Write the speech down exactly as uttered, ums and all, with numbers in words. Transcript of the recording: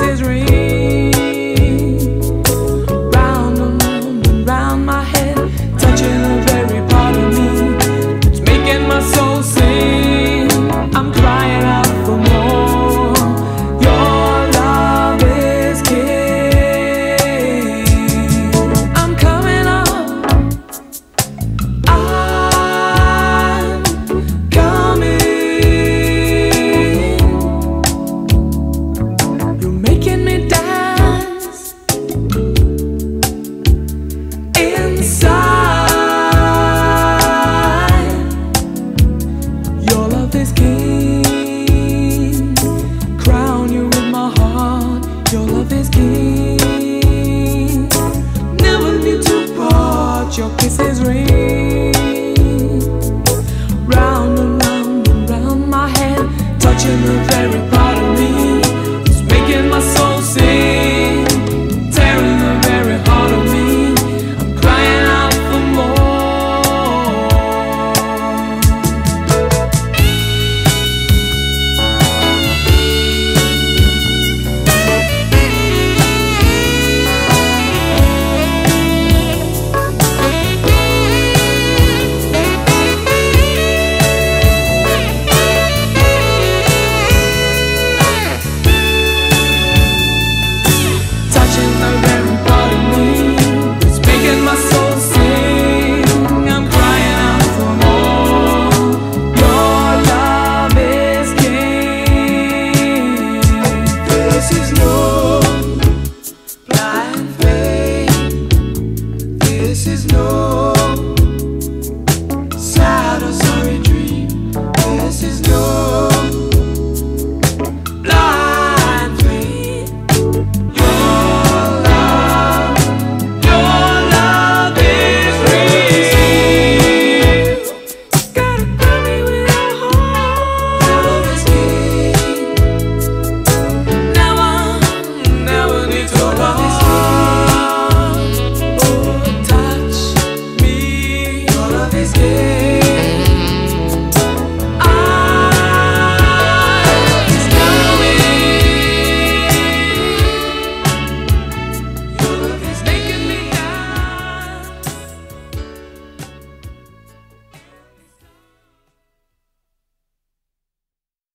voices ring round and round and round my head, touching the very part of me that's making my soul sing. I'm crying out for more. Your love is king. I'm coming up. I'm coming. You're making me dance inside. Your love is king. Crown you with my heart. Your love is king.